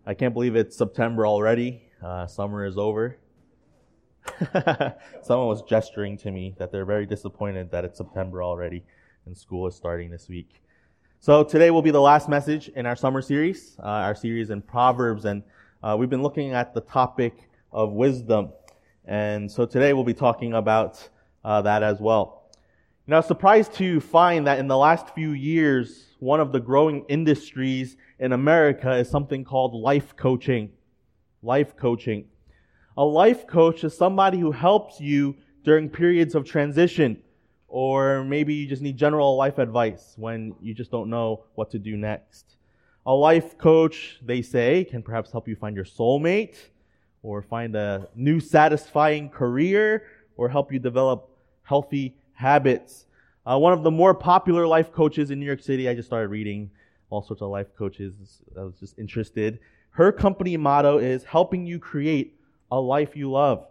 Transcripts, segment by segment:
I can't believe it's September already. Summer is over. Someone was gesturing to me that they're very disappointed that it's September already and school is starting this week. So today will be the last message in our summer series, our series in Proverbs, and we've been looking at the topic of wisdom. And so today we'll be talking about that as well. I was surprised to find that in the last few years, one of the growing industries in America is something called life coaching. Life coaching. A life coach is somebody who helps you during periods of transition, or maybe you just need general life advice when you just don't know what to do next. A life coach, they say, can perhaps help you find your soulmate, or find a new satisfying career, or help you develop healthy habits. One of the more popular life coaches in New York City, I just started reading all sorts of life coaches. I was just interested. Her company motto is helping you create a life you love.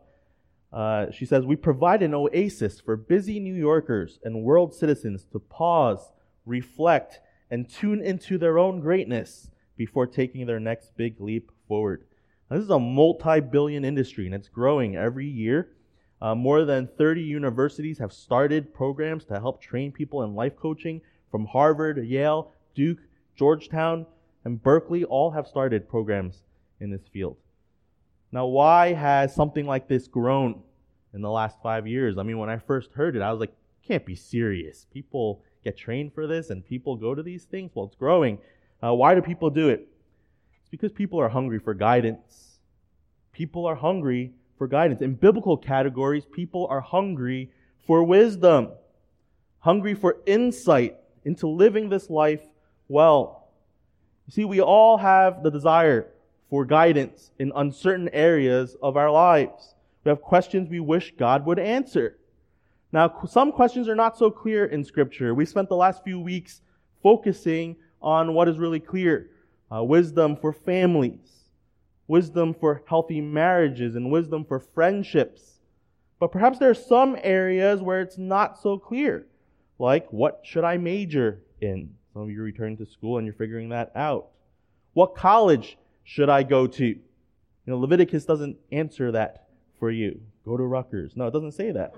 She says, we provide an oasis for busy New Yorkers and world citizens to pause, reflect, and tune into their own greatness before taking their next big leap forward. Now, this is a multi-billion industry, and it's growing every year. More than 30 universities have started programs to help train people in life coaching, from Harvard, Yale, Duke, Georgetown, and Berkeley. All have started programs in this field. Now, why has something like this grown in the last 5 years? I mean, when I first heard it, I was like, can't be serious. People get trained for this and people go to these things? Well, it's growing. Why do people do it? It's because people are hungry for guidance. People are hungry for guidance. In biblical categories, people are hungry for wisdom, hungry for insight into living this life well. You see, we all have the desire for guidance in uncertain areas of our lives. We have questions we wish God would answer. Now, some questions are not so clear in Scripture. We spent the last few weeks focusing on what is really clear. Wisdom for families, wisdom for healthy marriages, and wisdom for friendships. But perhaps there are some areas where it's not so clear, like what should I major in? Some of you return to school and you're figuring that out. What college should I go to? Leviticus doesn't answer that for you. Go to Rutgers. No, it doesn't say that.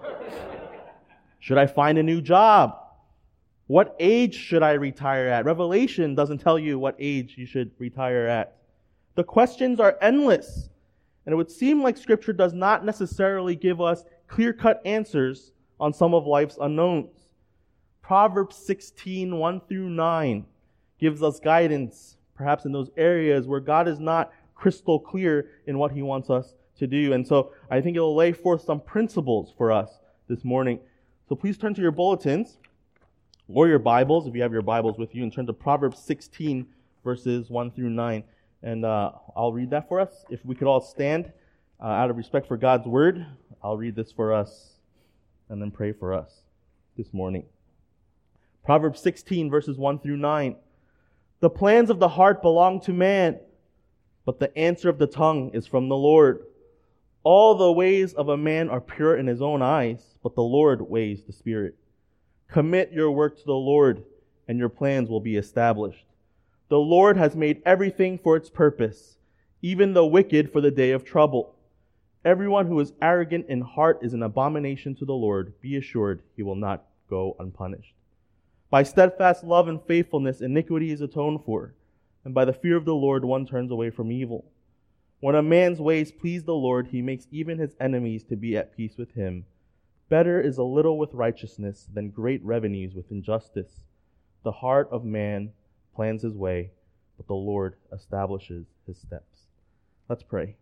Should I find a new job? What age should I retire at? Revelation doesn't tell you what age you should retire at. The questions are endless, and it would seem like Scripture does not necessarily give us clear-cut answers on some of life's unknowns. Proverbs 16, 1 through 9 gives us guidance, perhaps in those areas where God is not crystal clear in what He wants us to do. And so I think it'll lay forth some principles for us this morning. So please turn to your bulletins or your Bibles, if you have your Bibles with you, and turn to Proverbs 16, verses 1 through 9. And I'll read that for us. If we could all stand out of respect for God's Word, I'll read this for us and then pray for us this morning. Proverbs 16, verses 1 through 9. The plans of the heart belong to man, but the answer of the tongue is from the Lord. All the ways of a man are pure in his own eyes, but the Lord weighs the spirit. Commit your work to the Lord, and your plans will be established. The Lord has made everything for its purpose, even the wicked for the day of trouble. Everyone who is arrogant in heart is an abomination to the Lord. Be assured he will not go unpunished. By steadfast love and faithfulness, iniquity is atoned for, and by the fear of the Lord one turns away from evil. When a man's ways please the Lord, he makes even his enemies to be at peace with him. Better is a little with righteousness than great revenues with injustice. The heart of man plans his way, but the Lord establishes his steps. Let's pray.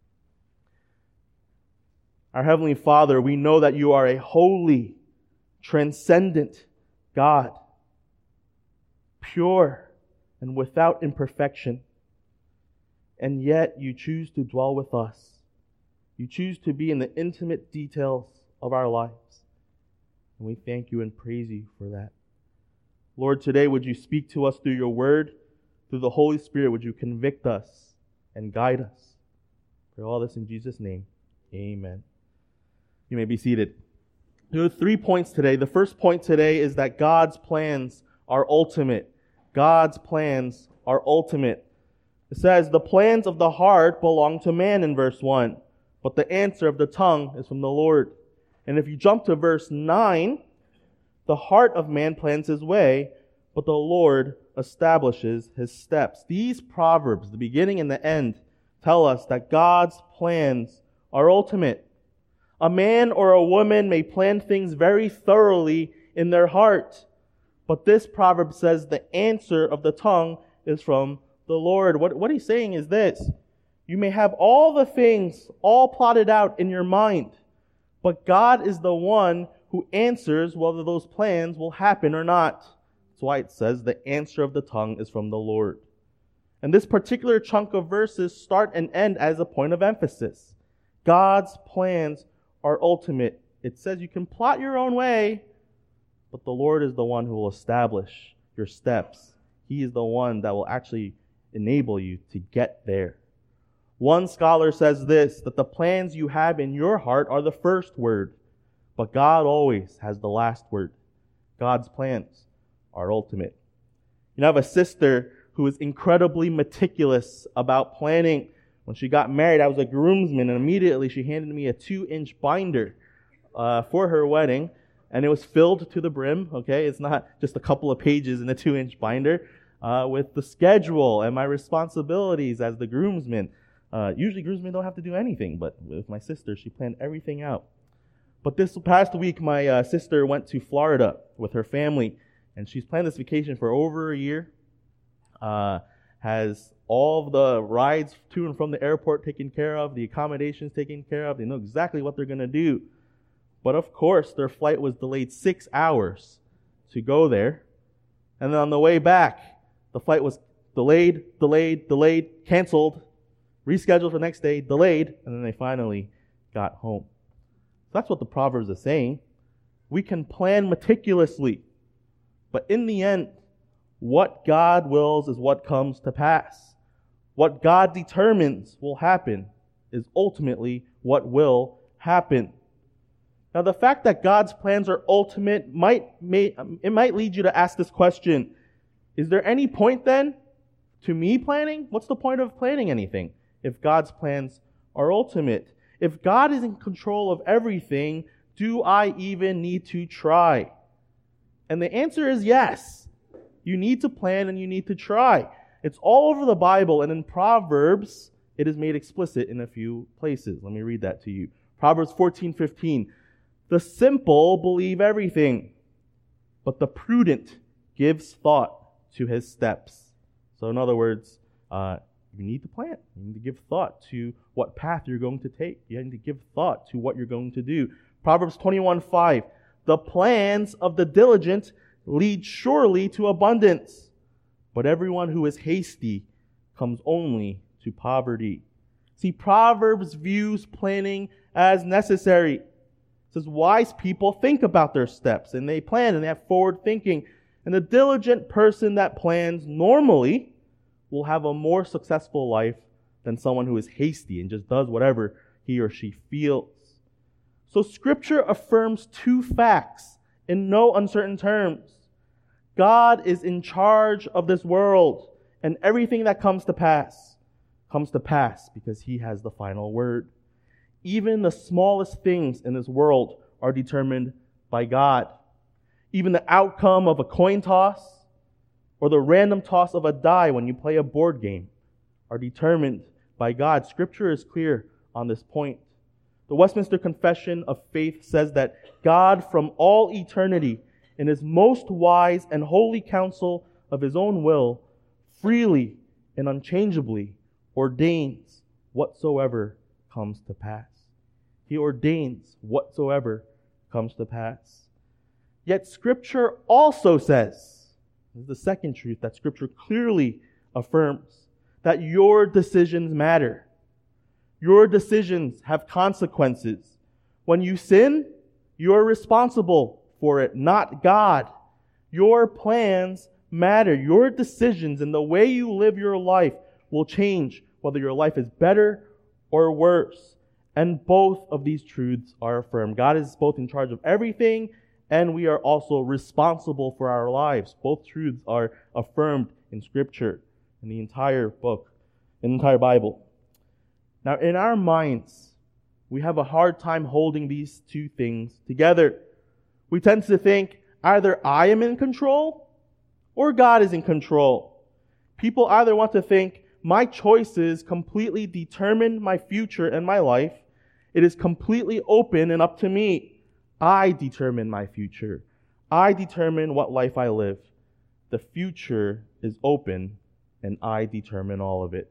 Our Heavenly Father, we know that you are a holy, transcendent God, pure and without imperfection. And yet you choose to dwell with us. You choose to be in the intimate details of our lives. And we thank you and praise you for that. Lord, today would you speak to us through your word, through the Holy Spirit, would you convict us and guide us. For all this in Jesus' name, amen. You may be seated. There are 3 points today. The first point today is that God's plans are ultimate. God's plans are ultimate. It says, the plans of the heart belong to man in verse 1, but the answer of the tongue is from the Lord. And if you jump to verse 9, the heart of man plans his way, but the Lord establishes his steps. These proverbs, the beginning and the end, tell us that God's plans are ultimate. A man or a woman may plan things very thoroughly in their heart, but this proverb says the answer of the tongue is from the Lord. What he's saying is this: you may have all the things all plotted out in your mind, but God is the one who answers whether those plans will happen or not. That's why it says the answer of the tongue is from the Lord. And this particular chunk of verses start and end as a point of emphasis. God's plans are ultimate. It says you can plot your own way, but the Lord is the one who will establish your steps. He is the one that will actually enable you to get there. One scholar says this, that the plans you have in your heart are the first word, but God always has the last word. God's plans are ultimate. You know, I have a sister who is incredibly meticulous about planning. When she got married, I was a groomsman, and immediately she handed me a 2-inch binder for her wedding, and it was filled to the brim, okay? It's not just a couple of pages in a 2-inch binder, with the schedule and my responsibilities as the groomsman. Usually groomsmen don't have to do anything, but with my sister, she planned everything out. But this past week, my sister went to Florida with her family, and she's planned this vacation for over a year. Has all of the rides to and from the airport taken care of, the accommodations taken care of. They know exactly what they're going to do. But of course, their flight was delayed 6 hours to go there. And then on the way back, the flight was delayed, canceled, rescheduled for the next day, delayed, and then they finally got home. So that's what the Proverbs are saying. We can plan meticulously, but in the end, what God wills is what comes to pass. What God determines will happen is ultimately what will happen. Now, the fact that God's plans are ultimate might lead you to ask this question: is there any point then to me planning? What's the point of planning anything if God's plans are ultimate? If God is in control of everything, do I even need to try? And the answer is yes. You need to plan and you need to try. It's all over the Bible, and in Proverbs, it is made explicit in a few places. Let me read that to you. Proverbs 14:15. The simple believe everything, but the prudent gives thought to his steps. So in other words, you need to plan. You need to give thought to what path you're going to take. You need to give thought to what you're going to do. Proverbs 21:5. The plans of the diligent lead surely to abundance, but everyone who is hasty comes only to poverty. See, Proverbs views planning as necessary. It says wise people think about their steps, and they plan, and they have forward thinking. And the diligent person that plans normally will have a more successful life than someone who is hasty and just does whatever he or she feels. So Scripture affirms two facts in no uncertain terms. God is in charge of this world, and everything that comes to pass because He has the final word. Even the smallest things in this world are determined by God. Even the outcome of a coin toss or the random toss of a die when you play a board game are determined by God. Scripture is clear on this point. The Westminster Confession of Faith says that God from all eternity, in His most wise and holy counsel of His own will, freely and unchangeably ordains whatsoever comes to pass. He ordains whatsoever comes to pass. Yet Scripture also says, this is the second truth that Scripture clearly affirms, that your decisions matter. Your decisions have consequences. When you sin, you're responsible for it, not God. Your plans matter. Your decisions and the way you live your life will change whether your life is better or worse. And both of these truths are affirmed. God is both in charge of everything, and we are also responsible for our lives. Both truths are affirmed in Scripture, in the entire book in the entire Bible. Now, in our minds, we have a hard time holding these two things together. We tend to think either I am in control or God is in control. People either want to think my choices completely determine my future and my life. It is completely open and up to me. I determine my future. I determine what life I live. The future is open and I determine all of it.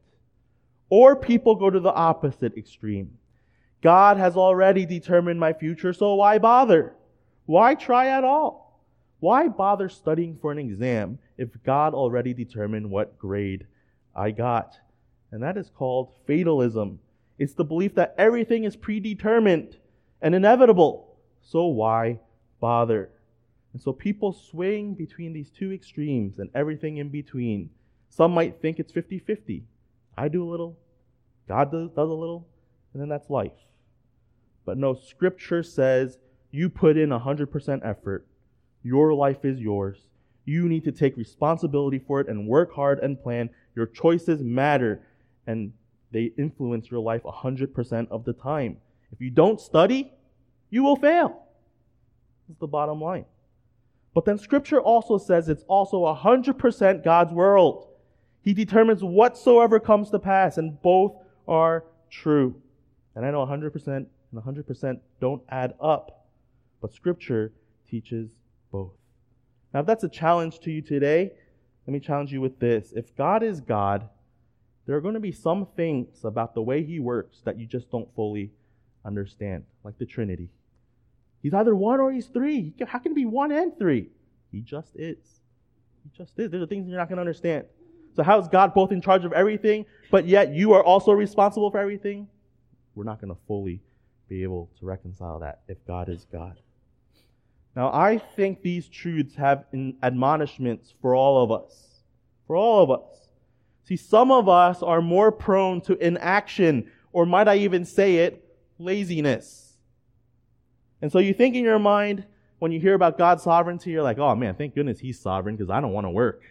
Or people go to the opposite extreme. God has already determined my future, so why bother? Why try at all? Why bother studying for an exam if God already determined what grade I got? And that is called fatalism. It's the belief that everything is predetermined and inevitable, so why bother? And so people swing between these two extremes and everything in between. Some might think it's 50-50. I do a little, God does a little, and then that's life. But no, Scripture says you put in 100% effort. Your life is yours. You need to take responsibility for it and work hard and plan. Your choices matter, and they influence your life 100% of the time. If you don't study, you will fail. That's the bottom line. But then Scripture also says it's also 100% God's world. He determines whatsoever comes to pass, and both are true. And I know 100% and 100% don't add up, but Scripture teaches both. Now, if that's a challenge to you today, let me challenge you with this. If God is God, there are going to be some things about the way He works that you just don't fully understand, like the Trinity. He's either one or He's three. How can He be one and three? He just is. He just is. There are things you're not going to understand. So how is God both in charge of everything, but yet you are also responsible for everything? We're not going to fully be able to reconcile that if God is God. Now, I think these truths have admonishments for all of us. For all of us. See, some of us are more prone to inaction, or might I even say it, laziness. And so you think in your mind, when you hear about God's sovereignty, you're like, oh man, thank goodness He's sovereign because I don't want to work.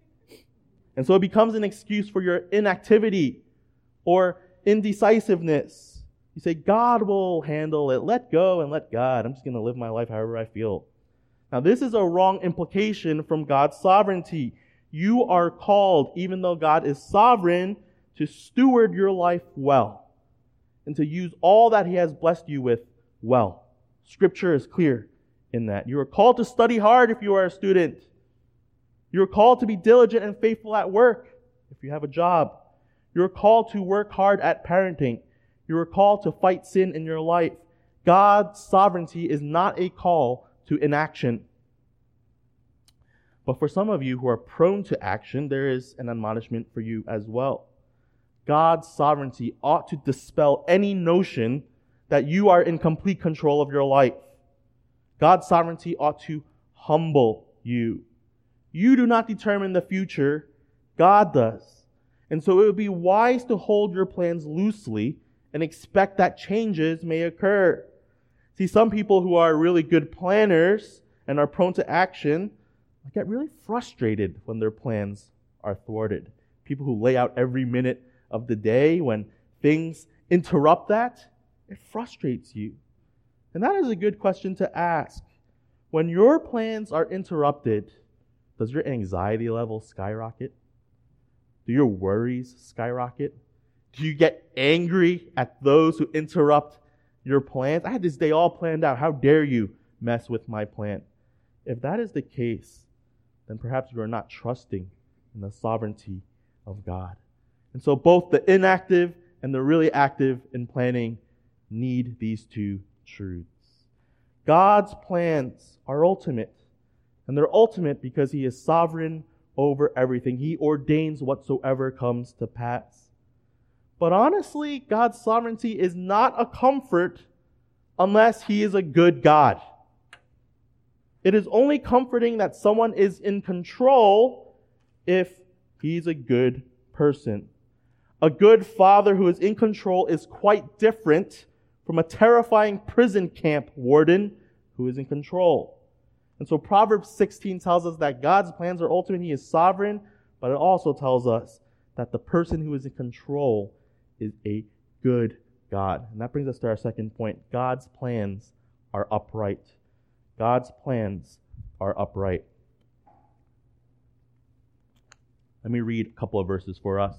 And so it becomes an excuse for your inactivity or indecisiveness. You say, God will handle it. Let go and let God. I'm just going to live my life however I feel. Now, this is a wrong implication from God's sovereignty. You are called, even though God is sovereign, to steward your life well and to use all that He has blessed you with well. Scripture is clear in that. You are called to study hard if you are a student. You are called to be diligent and faithful at work if you have a job. You are called to work hard at parenting. You are called to fight sin in your life. God's sovereignty is not a call to inaction. But for some of you who are prone to action, there is an admonishment for you as well. God's sovereignty ought to dispel any notion that you are in complete control of your life. God's sovereignty ought to humble you. You do not determine the future, God does. And so it would be wise to hold your plans loosely and expect that changes may occur. See, some people who are really good planners and are prone to action get really frustrated when their plans are thwarted. People who lay out every minute of the day, when things interrupt that, it frustrates you. And that is a good question to ask. When your plans are interrupted, does your anxiety level skyrocket? Do your worries skyrocket? Do you get angry at those who interrupt your plans? I had this day all planned out. How dare you mess with my plan? If that is the case, then perhaps you are not trusting in the sovereignty of God. And so both the inactive and the really active in planning need these two truths. God's plans are ultimate. And they're ultimate because He is sovereign over everything. He ordains whatsoever comes to pass. But honestly, God's sovereignty is not a comfort unless He is a good God. It is only comforting that someone is in control if He's a good person. A good father who is in control is quite different from a terrifying prison camp warden who is in control. And so Proverbs 16 tells us that God's plans are ultimate. He is sovereign, but it also tells us that the person who is in control is a good God. And that brings us to our second point. God's plans are upright. God's plans are upright. Let me read a couple of verses for us.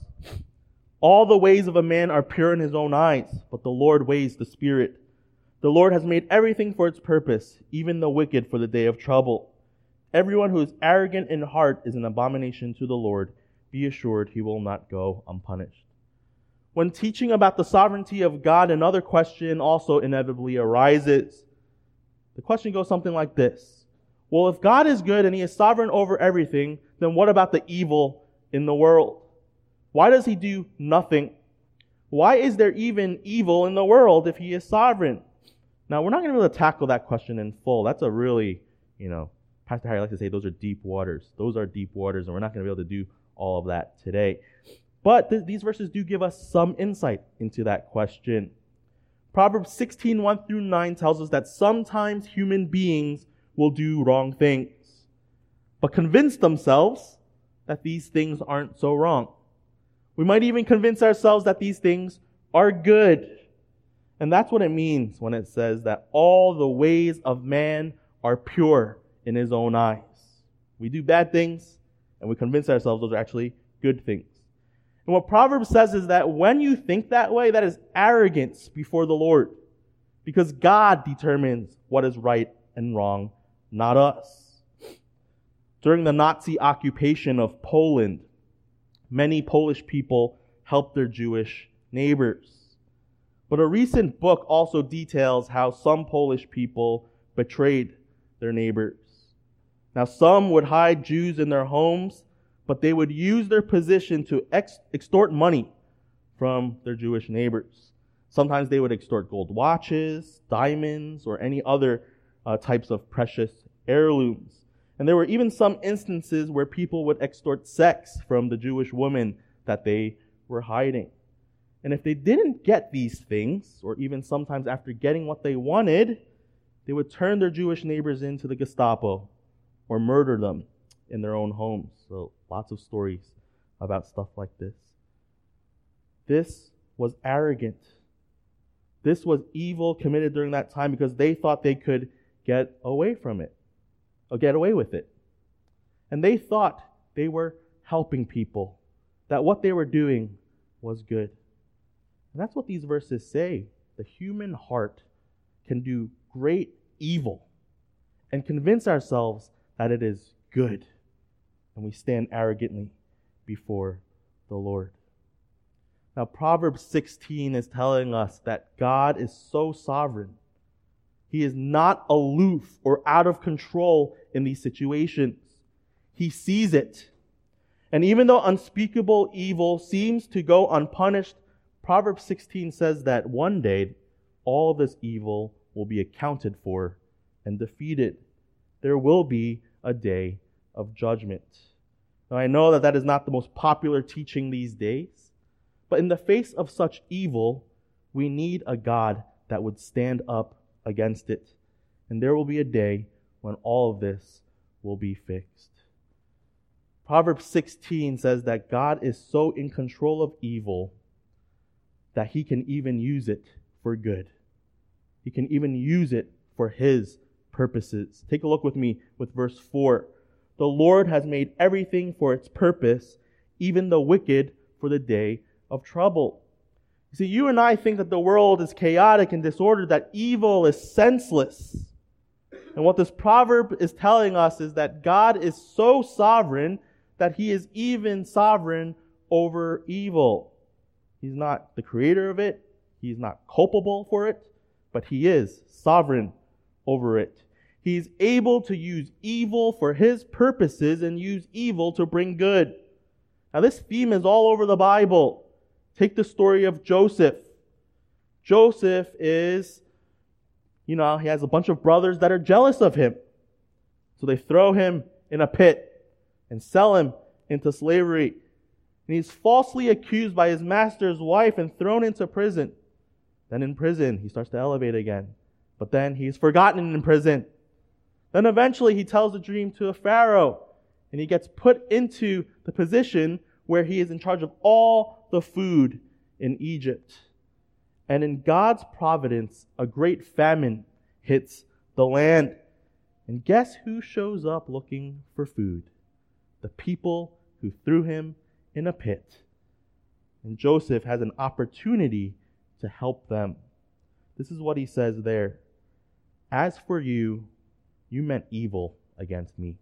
All the ways of a man are pure in his own eyes, but the Lord weighs the spirit. The Lord has made everything for its purpose, even the wicked for the day of trouble. Everyone who is arrogant in heart is an abomination to the Lord. Be assured he will not go unpunished. When teaching about the sovereignty of God, another question also inevitably arises. The question goes something like this. Well, if God is good and he is sovereign over everything, then what about the evil in the world? Why does he do nothing? Why is there even evil in the world if he is sovereign? Now, we're not going to be able to tackle that question in full. That's a really, Pastor Harry likes to say those are deep waters. Those are deep waters, and we're not going to be able to do all of that today. But these verses do give us some insight into that question. Proverbs 16:1-9 tells us that sometimes human beings will do wrong things, but convince themselves that these things aren't so wrong. We might even convince ourselves that these things are good. And that's what it means when it says that all the ways of man are pure in his own eyes. We do bad things, and we convince ourselves those are actually good things. And what Proverbs says is that when you think that way, that is arrogance before the Lord. Because God determines what is right and wrong, not us. During the Nazi occupation of Poland, many Polish people helped their Jewish neighbors. But a recent book also details how some Polish people betrayed their neighbors. Now, some would hide Jews in their homes, but they would use their position to extort money from their Jewish neighbors. Sometimes they would extort gold watches, diamonds, or any other types of precious heirlooms. And there were even some instances where people would extort sex from the Jewish women that they were hiding. And if they didn't get these things, or even sometimes after getting what they wanted, they would turn their Jewish neighbors into the Gestapo or murder them in their own homes. So lots of stories about stuff like this. This was arrogant. This was evil committed during that time because they thought they could get away from it, or get away with it. And they thought they were helping people, that what they were doing was good. And that's what these verses say. The human heart can do great evil and convince ourselves that it is good. And we stand arrogantly before the Lord. Now, Proverbs 16 is telling us that God is so sovereign. He is not aloof or out of control in these situations. He sees it. And even though unspeakable evil seems to go unpunished, Proverbs 16 says that one day all this evil will be accounted for and defeated. There will be a day of judgment. Now, I know that is not the most popular teaching these days, but in the face of such evil, we need a God that would stand up against it. And there will be a day when all of this will be fixed. Proverbs 16 says that God is so in control of evil that he can even use it for good. He can even use it for his purposes. Take a look with me with verse 4. The Lord has made everything for its purpose, even the wicked for the day of trouble. You see, you and I think that the world is chaotic and disordered, that evil is senseless. And what this proverb is telling us is that God is so sovereign that he is even sovereign over evil. He's not the creator of it. He's not culpable for it, but he is sovereign over it. He's able to use evil for his purposes and use evil to bring good. Now, this theme is all over the Bible. Take the story of Joseph. Joseph is, he has a bunch of brothers that are jealous of him. So they throw him in a pit and sell him into slavery. And he's falsely accused by his master's wife and thrown into prison. Then in prison, he starts to elevate again. But then he's forgotten in prison. Then eventually he tells the dream to a Pharaoh. And he gets put into the position where he is in charge of all the food in Egypt. And in God's providence, a great famine hits the land. And guess who shows up looking for food? The people who threw him in a pit. And Joseph has an opportunity to help them. This is what he says there. As for you, you meant evil against me,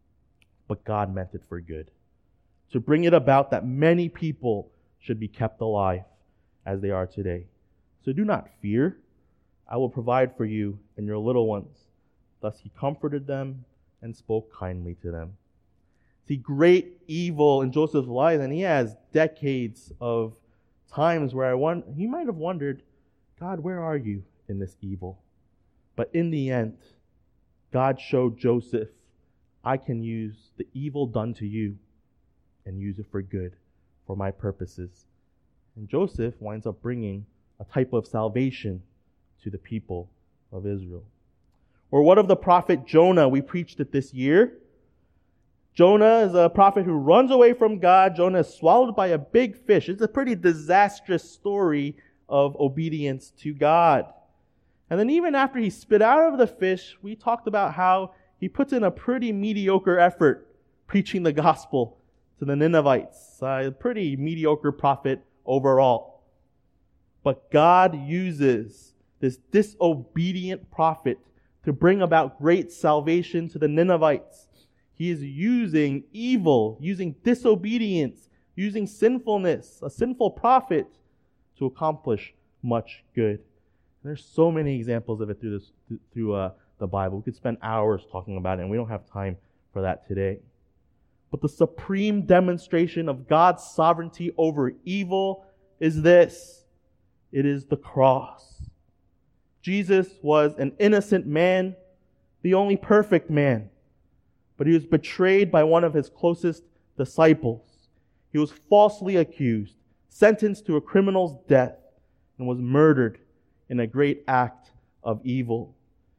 but God meant it for good, to bring it about that many people should be kept alive as they are today. So do not fear. I will provide for you and your little ones. Thus he comforted them and spoke kindly to them. See, great evil in Joseph's life, and he has decades of times where he might have wondered, God, where are you in this evil? But in the end, God showed Joseph, I can use the evil done to you and use it for good, for my purposes. And Joseph winds up bringing a type of salvation to the people of Israel. Or what of the prophet Jonah? We preached it this year. Jonah is a prophet who runs away from God. Jonah is swallowed by a big fish. It's a pretty disastrous story of obedience to God. And then even after he spit out of the fish, we talked about how he puts in a pretty mediocre effort preaching the gospel to the Ninevites. A pretty mediocre prophet overall. But God uses this disobedient prophet to bring about great salvation to the Ninevites. He is using evil, using disobedience, using sinfulness, a sinful prophet, to accomplish much good. And there's so many examples of it through the Bible. We could spend hours talking about it, and we don't have time for that today. But the supreme demonstration of God's sovereignty over evil is this. It is the cross. Jesus was an innocent man, the only perfect man. But he was betrayed by one of his closest disciples. He was falsely accused, sentenced to a criminal's death, and was murdered in a great act of evil.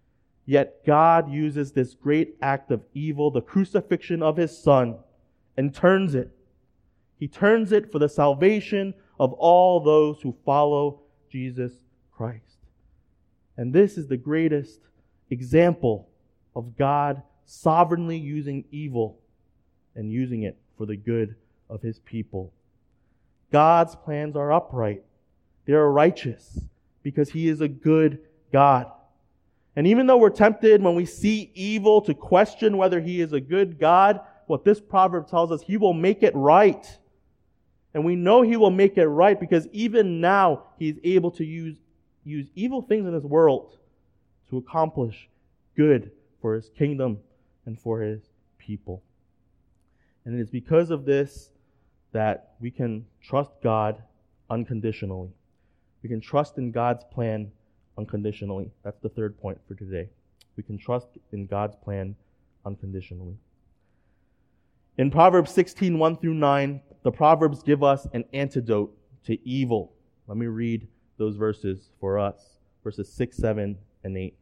Yet God uses this great act of evil, the crucifixion of his Son, and turns it. He turns it for the salvation of all those who follow Jesus Christ. And this is the greatest example of God sovereignly using evil and using it for the good of his people. God's plans are upright. They are righteous because he is a good God. And even though we're tempted when we see evil to question whether he is a good God, what this proverb tells us, he will make it right. And we know he will make it right because even now he is able to use evil things in this world to accomplish good for his kingdom and for his people. And it is because of this that we can trust God unconditionally. We can trust in God's plan unconditionally. That's the third point for today. We can trust in God's plan unconditionally. In Proverbs 16, 1-9, the Proverbs give us an antidote to evil. Let me read those verses for us. Verses 6, 7, and 8.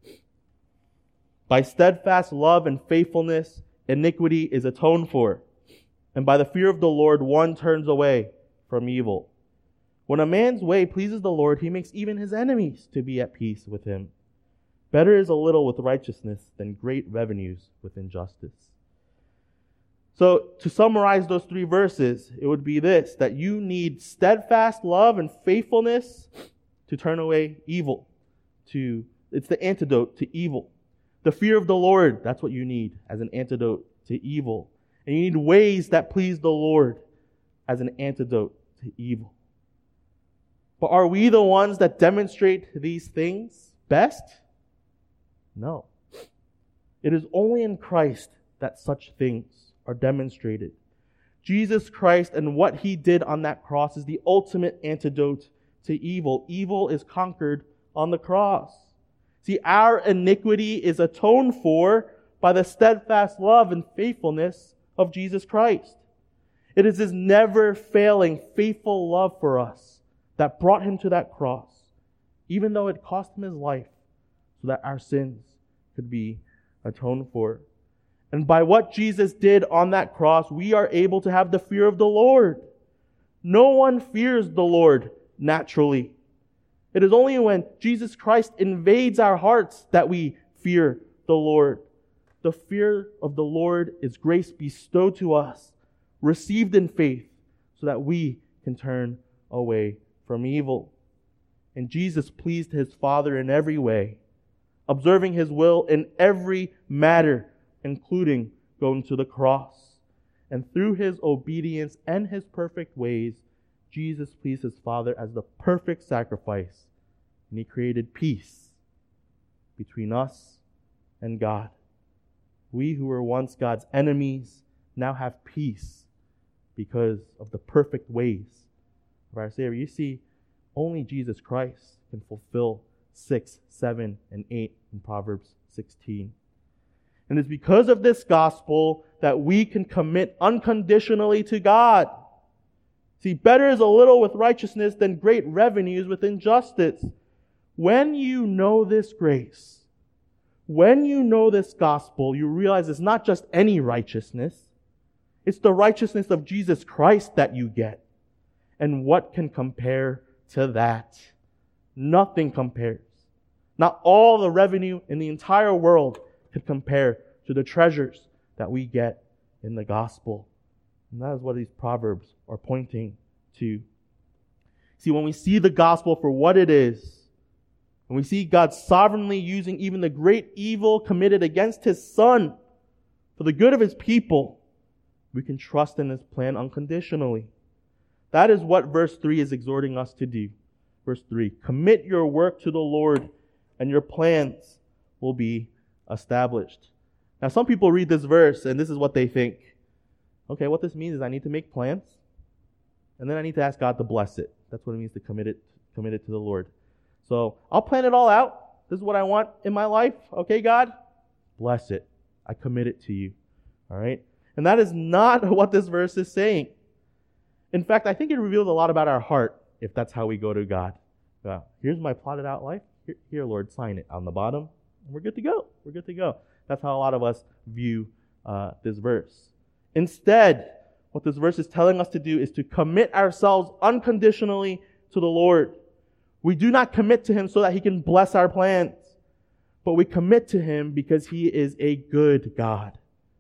By steadfast love and faithfulness, iniquity is atoned for, and by the fear of the Lord one turns away from evil. When a man's way pleases the Lord, he makes even his enemies to be at peace with him. Better is a little with righteousness than great revenues with injustice. So, to summarize those three verses, it would be this, that you need steadfast love and faithfulness to turn away evil. It's the antidote to evil. The fear of the Lord, that's what you need as an antidote to evil. And you need ways that please the Lord as an antidote to evil. But are we the ones that demonstrate these things best? No. It is only in Christ that such things are demonstrated. Jesus Christ and what he did on that cross is the ultimate antidote to evil. Evil is conquered on the cross. See, our iniquity is atoned for by the steadfast love and faithfulness of Jesus Christ. It is his never-failing, faithful love for us that brought him to that cross, even though it cost him his life, so that our sins could be atoned for. And by what Jesus did on that cross, we are able to have the fear of the Lord. No one fears the Lord naturally. It is only when Jesus Christ invades our hearts that we fear the Lord. The fear of the Lord is grace bestowed to us, received in faith, so that we can turn away from evil. And Jesus pleased his Father in every way, observing his will in every matter, including going to the cross. And through his obedience and his perfect ways, Jesus pleased his Father as the perfect sacrifice, and he created peace between us and God. We who were once God's enemies now have peace because of the perfect ways of our Savior. You see, only Jesus Christ can fulfill 6, 7, and 8 in Proverbs 16. And it's because of this gospel that we can commit unconditionally to God. See, better is a little with righteousness than great revenues with injustice. When you know this grace, when you know this gospel, you realize it's not just any righteousness. It's the righteousness of Jesus Christ that you get. And what can compare to that? Nothing compares. Not all the revenue in the entire world could compare to the treasures that we get in the gospel. And that is what these proverbs are pointing to. See, when we see the gospel for what it is, when we see God sovereignly using even the great evil committed against his Son for the good of his people, we can trust in his plan unconditionally. That is what verse 3 is exhorting us to do. Verse 3, commit your work to the Lord and your plans will be established. Now some people read this verse and this is what they think. Okay, what this means is I need to make plans and then I need to ask God to bless it. That's what it means to commit it to the Lord. So I'll plan it all out. This is what I want in my life. Okay, God, bless it. I commit it to you. All right? And that is not what this verse is saying. In fact, I think it reveals a lot about our heart if that's how we go to God. Here's my plotted out life. Here, Lord, sign it on the bottom. And we're good to go. We're good to go. That's how a lot of us view this verse. Instead, what this verse is telling us to do is to commit ourselves unconditionally to the Lord. We do not commit to him so that he can bless our plans, but we commit to him because he is a good God.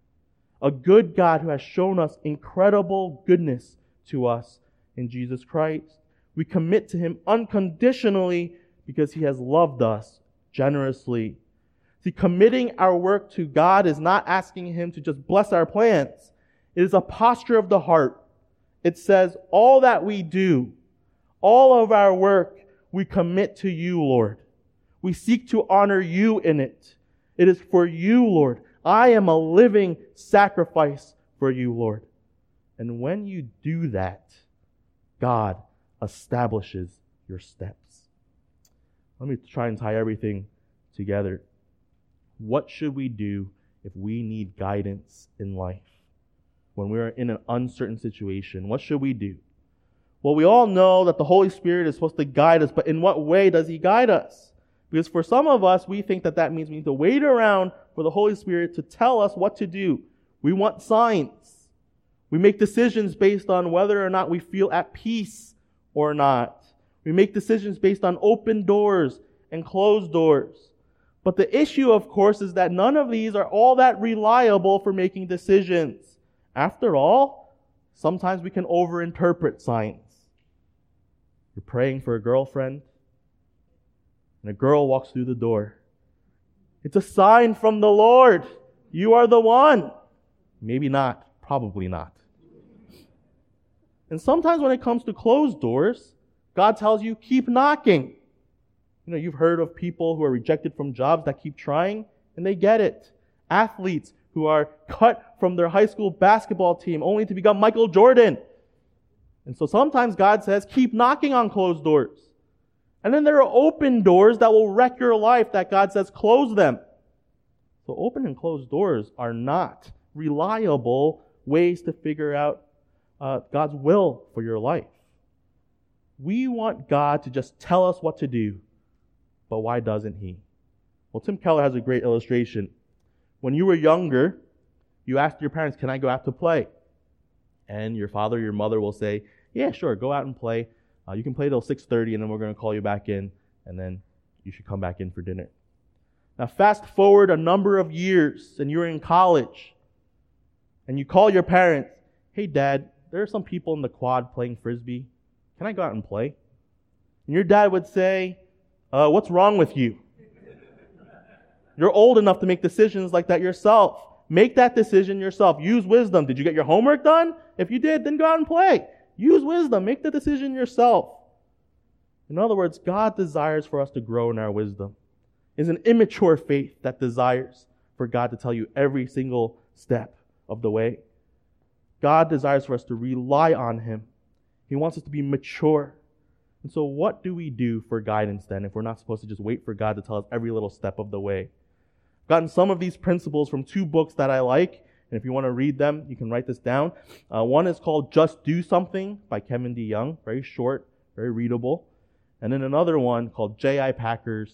A good God who has shown us incredible goodness to us in Jesus Christ. We commit to him unconditionally because he has loved us generously. See, committing our work to God is not asking him to just bless our plans. It is a posture of the heart. It says, all that we do, all of our work, we commit to you, Lord. We seek to honor you in it. It is for you, Lord. I am a living sacrifice for you, Lord. And when you do that, God establishes your steps. Let me try and tie everything together. What should we do if we need guidance in life? When we are in an uncertain situation, what should we do? Well, we all know that the Holy Spirit is supposed to guide us, but in what way does he guide us? Because for some of us, we think that means we need to wait around for the Holy Spirit to tell us what to do. We want signs. We make decisions based on whether or not we feel at peace or not. We make decisions based on open doors and closed doors. But the issue, of course, is that none of these are all that reliable for making decisions. After all, sometimes we can overinterpret signs. You're praying for a girlfriend, and a girl walks through the door. It's a sign from the Lord. You are the one. Maybe not. Probably not. And sometimes when it comes to closed doors, God tells you, keep knocking. You know, you've heard of people who are rejected from jobs that keep trying, and they get it. Athletes who are cut from their high school basketball team only to become Michael Jordan. And so sometimes God says, keep knocking on closed doors. And then there are open doors that will wreck your life that God says, close them. So open and closed doors are not reliable ways to figure out God's will for your life. We want God to just tell us what to do, but why doesn't he? Well, Tim Keller has a great illustration. When you were younger, you asked your parents, can I go out to play? And your father or your mother will say, yeah, sure, go out and play. You can play till 6:30, and then we're going to call you back in, and then you should come back in for dinner. Now, fast forward a number of years, and you're in college, and you call your parents, hey, Dad, there are some people in the quad playing Frisbee. Can I go out and play? And your dad would say, what's wrong with you? You're old enough to make decisions like that yourself. Make that decision yourself. Use wisdom. Did you get your homework done? If you did, then go out and play. Use wisdom. Make the decision yourself. In other words, God desires for us to grow in our wisdom. It's an immature faith that desires for God to tell you every single step of the way. God desires for us to rely on Him. He wants us to be mature. And so what do we do for guidance then if we're not supposed to just wait for God to tell us every little step of the way? I've gotten some of these principles from 2 books that I like. And if you want to read them, you can write this down. One is called Just Do Something by Kevin DeYoung. Very short, very readable. And then another one called J.I. Packer's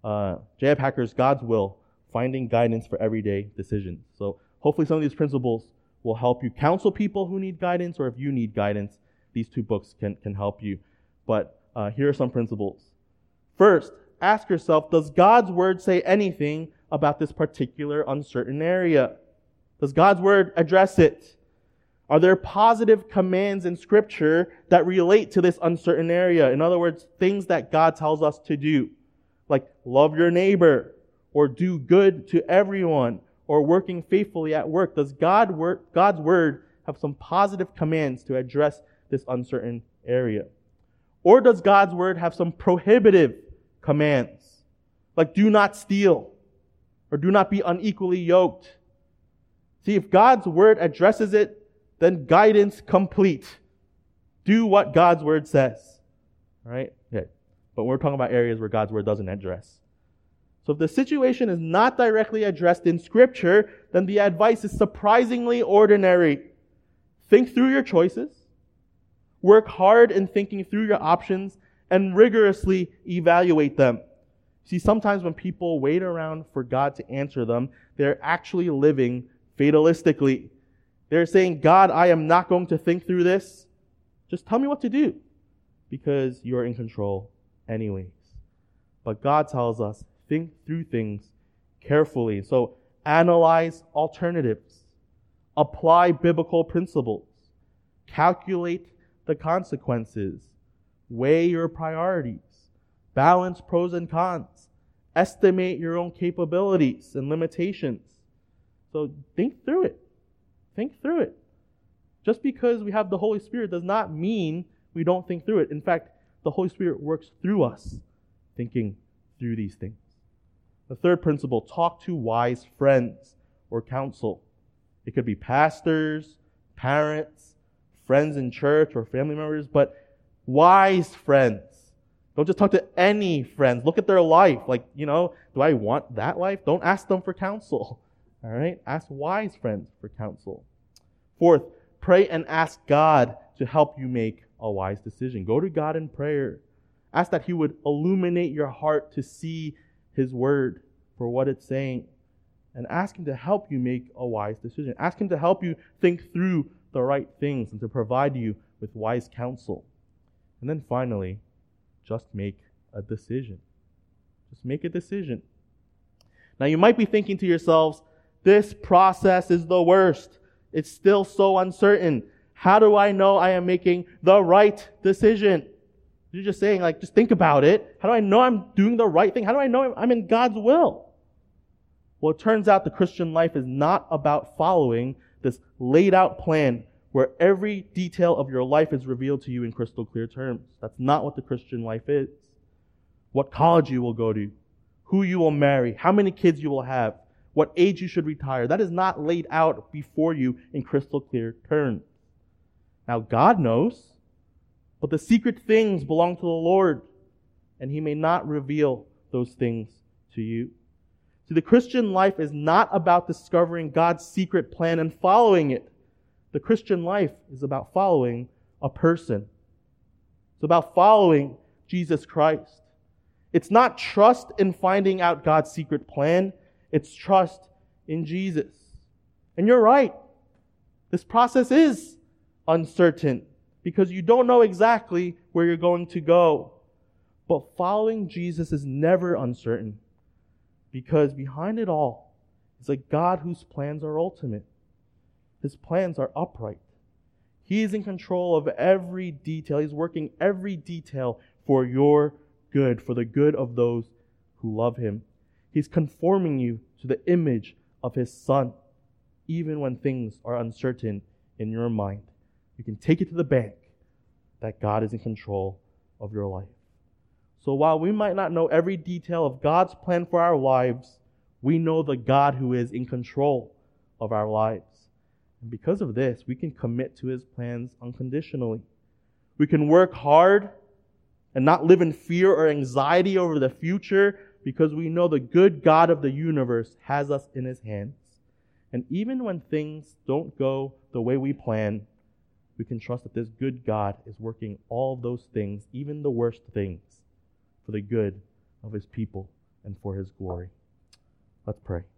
God's Will, Finding Guidance for Everyday Decisions. So hopefully some of these principles will help you counsel people who need guidance, or if you need guidance, these 2 books can help you. But here are some principles. First, ask yourself, does God's Word say anything about this particular uncertain area? Does God's Word address it? Are there positive commands in Scripture that relate to this uncertain area? In other words, things that God tells us to do, like love your neighbor, or do good to everyone, or working faithfully at work. Does God's Word have some positive commands to address this uncertain area? Or does God's Word have some prohibitive commands, like do not steal, or do not be unequally yoked? See, if God's Word addresses it, then guidance complete. Do what God's Word says. All right? Okay. But we're talking about areas where God's Word doesn't address. So if the situation is not directly addressed in Scripture, then the advice is surprisingly ordinary. Think through your choices. Work hard in thinking through your options and rigorously evaluate them. See, sometimes when people wait around for God to answer them, they're actually living fatalistically. They're saying, God, I am not going to think through this. Just tell me what to do, because you're in control anyways. But God tells us, think through things carefully. So analyze alternatives. Apply biblical principles. Calculate the consequences. Weigh your priorities. Balance pros and cons. Estimate your own capabilities and limitations. So think through it. Think through it. Just because we have the Holy Spirit does not mean we don't think through it. In fact, the Holy Spirit works through us thinking through these things. The third principle, talk to wise friends or counsel. It could be pastors, parents, friends in church, or family members, but wise friends. Don't just talk to any friends. Look at their life. Like, do I want that life? Don't ask them for counsel. All right? Ask wise friends for counsel. Fourth, pray and ask God to help you make a wise decision. Go to God in prayer. Ask that He would illuminate your heart to see His Word for what it's saying. And ask Him to help you make a wise decision. Ask Him to help you think through the right things and to provide you with wise counsel. And then finally, just make a decision. Just make a decision. Now you might be thinking to yourselves, this process is the worst. It's still so uncertain. How do I know I am making the right decision? You're just saying, just think about it. How do I know I'm doing the right thing? How do I know I'm in God's will? Well, it turns out the Christian life is not about following this laid out plan where every detail of your life is revealed to you in crystal clear terms. That's not what the Christian life is. What college you will go to, who you will marry, how many kids you will have, what age you should retire. That is not laid out before you in crystal clear terms. Now, God knows, but the secret things belong to the Lord, and He may not reveal those things to you. See, the Christian life is not about discovering God's secret plan and following it. The Christian life is about following a person. It's about following Jesus Christ. It's not trust in finding out God's secret plan. It's trust in Jesus. And you're right. This process is uncertain because you don't know exactly where you're going to go. But following Jesus is never uncertain, because behind it all is a God whose plans are ultimate. His plans are upright. He is in control of every detail. He's working every detail for your good, for the good of those who love Him. He's conforming you to the image of His Son, even when things are uncertain in your mind. You can take it to the bank that God is in control of your life. So while we might not know every detail of God's plan for our lives, we know the God who is in control of our lives. And because of this, we can commit to His plans unconditionally. We can work hard and not live in fear or anxiety over the future, because we know the good God of the universe has us in His hands. And even when things don't go the way we plan, we can trust that this good God is working all those things, even the worst things, for the good of His people and for His glory. Let's pray.